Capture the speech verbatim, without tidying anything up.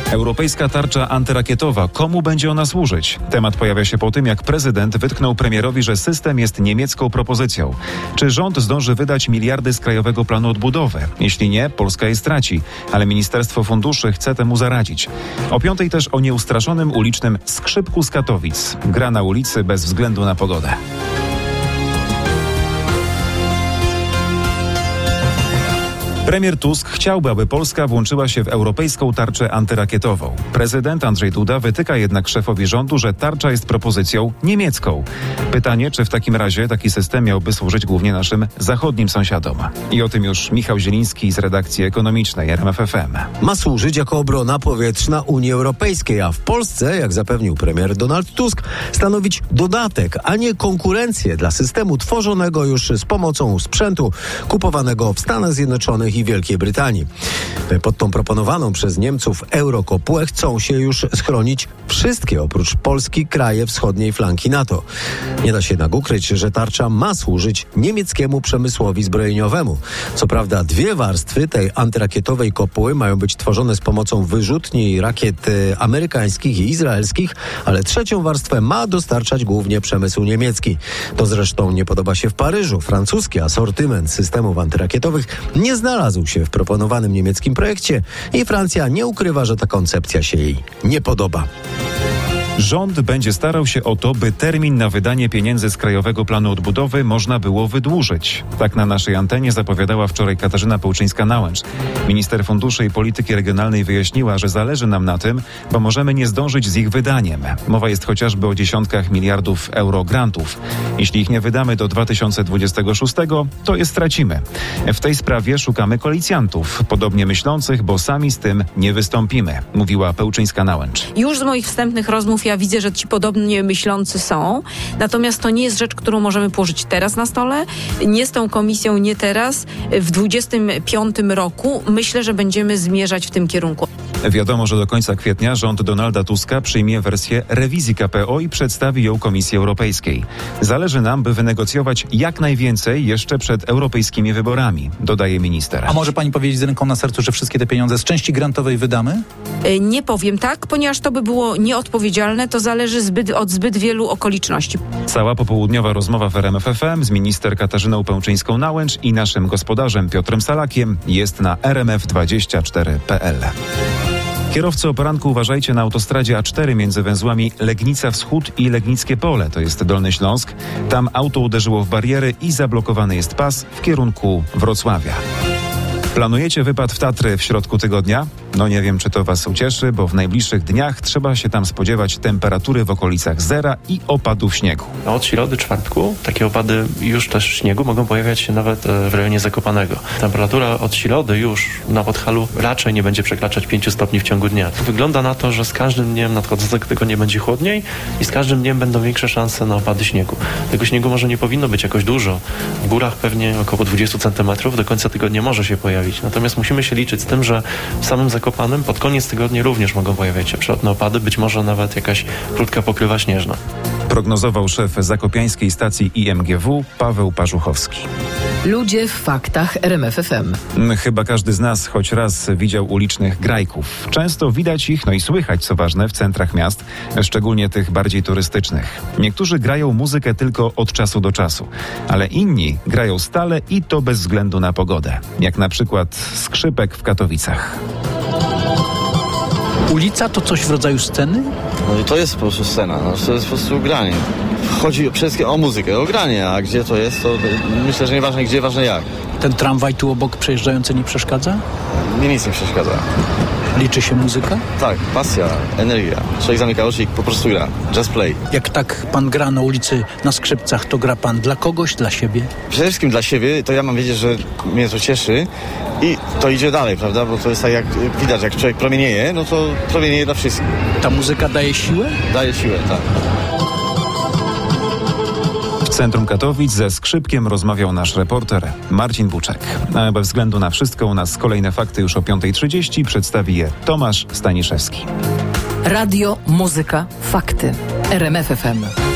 Europejska tarcza antyrakietowa. Komu będzie ona służyć? Temat pojawia się po tym, jak prezydent wytknął premierowi, że system jest niemiecką propozycją. Czy rząd zdąży wydać miliardy z Krajowego Planu Odbudowy? Jeśli nie, Polska je straci, ale Ministerstwo Funduszy chce temu zaradzić. O piątej też o nieustraszonym ulicznym skrzypku z Katowic. Gra na ulicy bez względu na pogodę. Premier Tusk chciałby, aby Polska włączyła się w europejską tarczę antyrakietową. Prezydent Andrzej Duda wytyka jednak szefowi rządu, że tarcza jest propozycją niemiecką. Pytanie, czy w takim razie taki system miałby służyć głównie naszym zachodnim sąsiadom. I o tym już Michał Zieliński z redakcji ekonomicznej R M F F M. Ma służyć jako obrona powietrzna Unii Europejskiej, a w Polsce, jak zapewnił premier Donald Tusk, stanowić dodatek, a nie konkurencję dla systemu tworzonego już z pomocą sprzętu kupowanego w Stanach Zjednoczonych i Wielkiej Brytanii. Pod tą proponowaną przez Niemców eurokopułę chcą się już schronić wszystkie oprócz Polski kraje wschodniej flanki NATO. Nie da się jednak ukryć, że tarcza ma służyć niemieckiemu przemysłowi zbrojeniowemu. Co prawda dwie warstwy tej antyrakietowej kopuły mają być tworzone z pomocą wyrzutni rakiet amerykańskich i izraelskich, ale trzecią warstwę ma dostarczać głównie przemysł niemiecki. To zresztą nie podoba się w Paryżu. Francuski asortyment systemów antyrakietowych nie znalazł się w proponowanym niemieckim projekcie i Francja nie ukrywa, że ta koncepcja się jej nie podoba. Rząd będzie starał się o to, by termin na wydanie pieniędzy z Krajowego Planu Odbudowy można było wydłużyć. Tak na naszej antenie zapowiadała wczoraj Katarzyna Pełczyńska-Nałęcz. Minister Funduszy i Polityki Regionalnej wyjaśniła, że zależy nam na tym, bo możemy nie zdążyć z ich wydaniem. Mowa jest chociażby o dziesiątkach miliardów euro grantów. Jeśli ich nie wydamy do dwa tysiące dwudziestego szóstego, to je stracimy. W tej sprawie szukamy koalicjantów, podobnie myślących, bo sami z tym nie wystąpimy, mówiła Pełczyńska-Nałęcz. Już z moich wstępnych rozmów ja widzę, że ci podobnie myślący są. Natomiast to nie jest rzecz, którą możemy położyć teraz na stole. Nie z tą komisją, nie teraz. W dwudziestym piątym roku myślę, że będziemy zmierzać w tym kierunku. Wiadomo, że do końca kwietnia rząd Donalda Tuska przyjmie wersję rewizji K P O i przedstawi ją Komisji Europejskiej. Zależy nam, by wynegocjować jak najwięcej jeszcze przed europejskimi wyborami, dodaje minister. A może pani powiedzieć z ręką na sercu, że wszystkie te pieniądze z części grantowej wydamy? Nie powiem tak, ponieważ to by było nieodpowiedzialne. To zależy zbyt, od zbyt wielu okoliczności. Cała popołudniowa rozmowa w R M F F M z minister Katarzyną Pełczyńską-Nałęcz i naszym gospodarzem Piotrem Salakiem jest na r m f dwadzieścia cztery kropka p l. Kierowcy o poranku uważajcie na autostradzie A cztery między węzłami Legnica Wschód i Legnickie Pole, to jest Dolny Śląsk. Tam auto uderzyło w bariery i zablokowany jest pas w kierunku Wrocławia. Planujecie wypad w Tatry w środku tygodnia? No nie wiem, czy to was ucieszy, bo w najbliższych dniach trzeba się tam spodziewać temperatury w okolicach zera i opadów śniegu. Od środy, czwartku takie opady już też śniegu mogą pojawiać się nawet w rejonie Zakopanego. Temperatura od środy już na Podhalu raczej nie będzie przekraczać pięciu stopni w ciągu dnia. Wygląda na to, że z każdym dniem nadchodzącego tygodnia będzie chłodniej i z każdym dniem będą większe szanse na opady śniegu. Tego śniegu może nie powinno być jakoś dużo. W górach pewnie około dwadzieścia centymetrów do końca tygodnia może się pojawić. Natomiast musimy się liczyć z tym, że w samym Zakopanem pod koniec tygodnia również mogą pojawiać się przelotne opady, być może nawet jakaś krótka pokrywa śnieżna. Prognozował szef zakopiańskiej stacji I M G W Paweł Parzuchowski. Ludzie w faktach R M F F M. Chyba każdy z nas choć raz widział ulicznych grajków. Często widać ich, no i słychać, co ważne, w centrach miast, szczególnie tych bardziej turystycznych. Niektórzy grają muzykę tylko od czasu do czasu, ale inni grają stale i to bez względu na pogodę. Jak na przykład skrzypek w Katowicach. Ulica to coś w rodzaju sceny? No i to jest po prostu scena, no, to jest po prostu granie. Chodzi przede wszystkim o muzykę, o granie, a gdzie to jest, to myślę, że nieważne gdzie, ważne jak. Ten tramwaj tu obok przejeżdżający nie przeszkadza? Mnie nic nie przeszkadza. Liczy się muzyka? Tak, pasja, energia. Człowiek zamyka oczy i po prostu gra. Just play. Jak tak pan gra na ulicy na skrzypcach, to gra pan dla kogoś, dla siebie? Przede wszystkim dla siebie, to ja mam wiedzieć, że mnie to cieszy i to idzie dalej, prawda? Bo to jest tak jak widać, jak człowiek promienieje, no to promienieje dla wszystkich. Ta muzyka daje siłę? Daje siłę, tak. W centrum Katowic ze skrzypkiem rozmawiał nasz reporter Marcin Buczek. A bez względu na wszystko u nas kolejne fakty już o piąta trzydzieści przedstawi je Tomasz Staniszewski. Radio, muzyka, fakty. R M F F M.